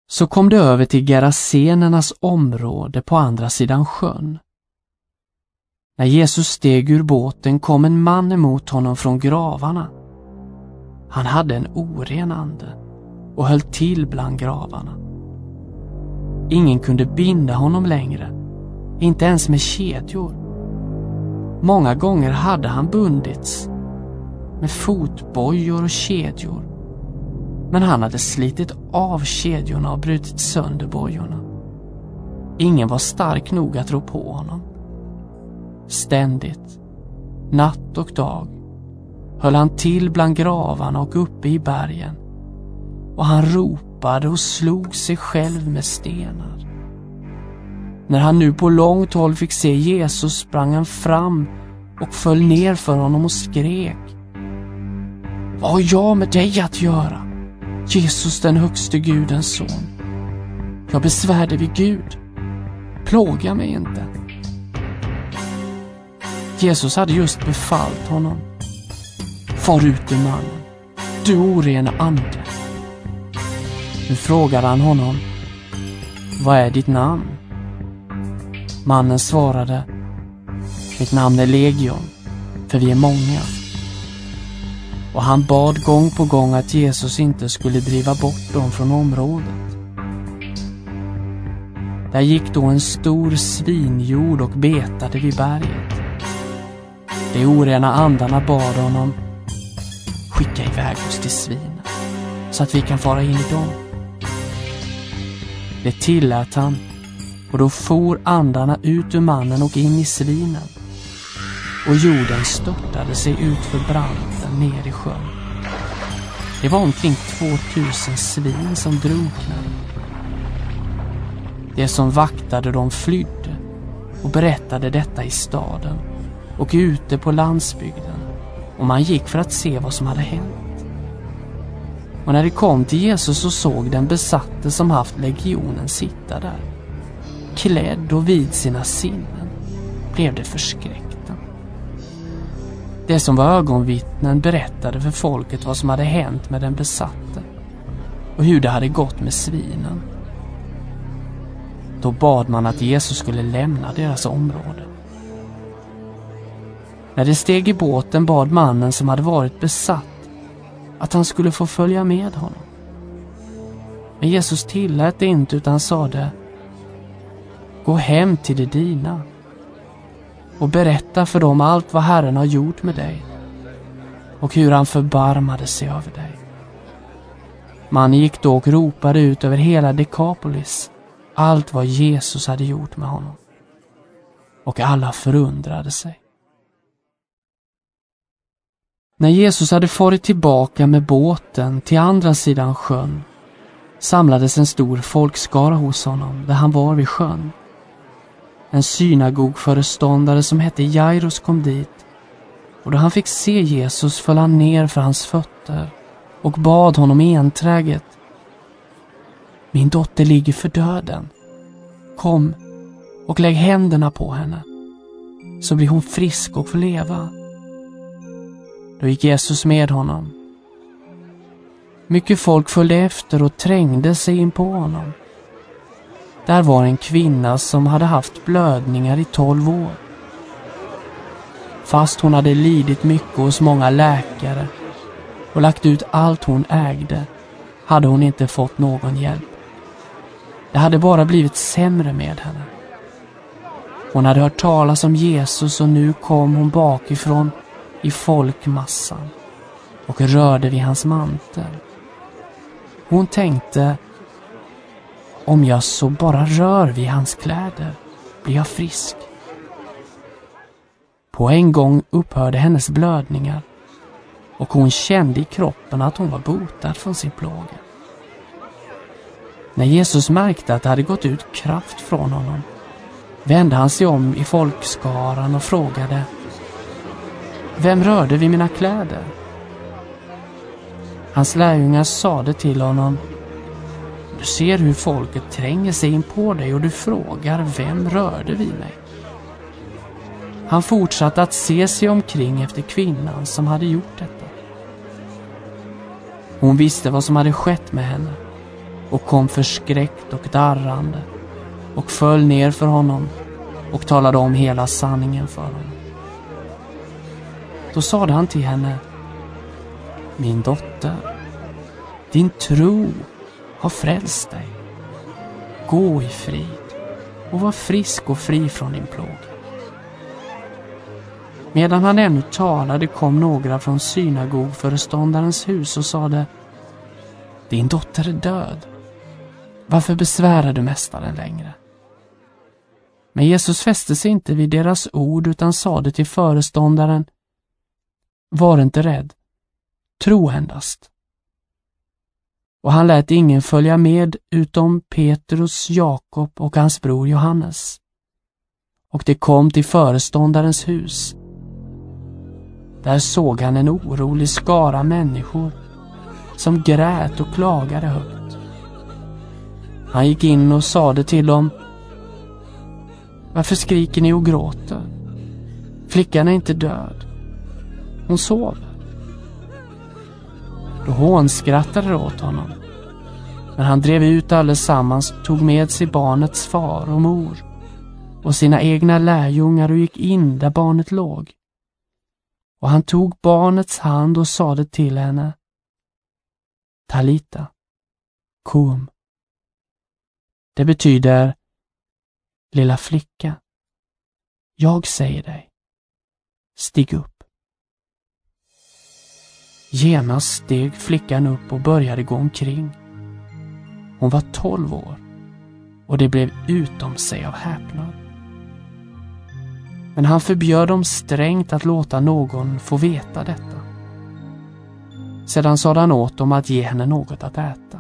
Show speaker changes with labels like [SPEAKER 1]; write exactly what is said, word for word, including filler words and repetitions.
[SPEAKER 1] Så kom det över till Gerasenernas område på andra sidan sjön. När Jesus steg ur båten kom en man emot honom från gravarna. Han hade en oren ande och höll till bland gravarna. Ingen kunde binda honom längre, inte ens med kedjor. Många gånger hade han bundits med fotbojor och kedjor, men han hade slitit av kedjorna och brutit sönder bojorna. Ingen var stark nog att rå på honom. Ständigt, natt och dag, höll han till bland gravarna och uppe i bergen, och han ropade och slog sig själv med stenar. När han nu på långt håll fick se Jesus sprang han fram och föll ner för honom och skrek: Vad har jag med dig att göra, Jesus, den högste Gudens son? Jag besvär dig vid Gud. Plåga mig inte. Jesus hade just befallt honom: Far ut ur mannen, du orena ande. Nu frågade han honom: Vad är ditt namn? Mannen svarade: Mitt namn är Legion, för vi är många. Och han bad gång på gång att Jesus inte skulle driva bort dem från området. Där gick då en stor svinjord och betade vid berget. De orena andarna bad honom: Skicka iväg oss till svinen, så att vi kan fara in i dem. Det tillät han, och då for andarna ut ur mannen och in i svinen, och jorden störtade sig ut för branten ner i sjön. Det var omkring tvåtusen svin som drunknade. De som vaktade dem flydde och berättade detta i staden och ute på landsbygden, och man gick för att se vad som hade hänt. Och när de kom till Jesus och såg den besatte som haft legionen sitta där, klädd och vid sina sinnen, blev det förskräckta. Det som var ögonvittnen berättade för folket vad som hade hänt med den besatte och hur det hade gått med svinen. Då bad man att Jesus skulle lämna deras område. När de steg i båten bad mannen som hade varit besatt att han skulle få följa med honom. Men Jesus tillät det inte, utan sade: Gå hem till de dina och berätta för dem allt vad Herren har gjort med dig och hur han förbarmade sig över dig. Mannen gick då och ropade ut över hela Dekapolis allt vad Jesus hade gjort med honom. Och alla förundrade sig. När Jesus hade farit tillbaka med båten till andra sidan sjön, samlades en stor folkskara hos honom där han var vid sjön. En synagogföreståndare som hette Jairus kom dit, och då han fick se Jesus föll han ner för hans fötter och bad honom enträget: Min dotter ligger för döden. Kom och lägg händerna på henne, så blir hon frisk och får leva. Då gick Jesus med honom. Mycket folk följde efter och trängde sig in på honom. Där var en kvinna som hade haft blödningar i tolv år. Fast hon hade lidit mycket hos många läkare och lagt ut allt hon ägde, hade hon inte fått någon hjälp. Det hade bara blivit sämre med henne. Hon hade hört talas om Jesus, och nu kom hon bakifrån i folkmassan och rörde vid hans mantel. Hon tänkte: Om jag så bara rör vid hans kläder blir jag frisk. På en gång upphörde hennes blödningar, och hon kände i kroppen att hon var botad från sin plåga. När Jesus märkte att det hade gått ut kraft från honom, vände han sig om i folkskaran och frågade: Vem rörde vid mina kläder? Hans lärjungar sade till honom: Du ser hur folket tränger sig in på dig, och du frågar: Vem rörde vid mig? Han fortsatte att se sig omkring efter kvinnan som hade gjort detta. Hon visste vad som hade skett med henne och kom förskräckt och darrande och föll ner för honom och talade om hela sanningen för honom. Då sade han till henne: min dotter, din tro har frälst dig. Gå i frid och var frisk och fri från din plåga. Medan han ännu talade kom några från synagogföreståndarens hus och sade: din dotter är död. Varför besvärar du mästaren längre? Men Jesus fäste sig inte vid deras ord utan sade till föreståndaren: var inte rädd, tro endast. Och han lät ingen följa med utom Petrus, Jakob och hans bror Johannes. Och det kom till föreståndarens hus. Där såg han en orolig skara människor som grät och klagade högt. Han gick in och sade till dem: varför skriker ni och gråter? Flickan är inte död, hon sover. Då hånskrattade åt honom. Men han drev ut allesammans, tog med sig barnets far och mor och sina egna lärjungar och gick in där barnet låg. Och han tog barnets hand och sade till henne: Talita, kum. Det betyder: lilla flicka, jag säger dig, stig upp. Genast steg flickan upp och började gå omkring. Hon var tolv år och det blev utom sig av häpnad. Men han förbjöd dem strängt att låta någon få veta detta. Sedan sade han åt dem att ge henne något att äta.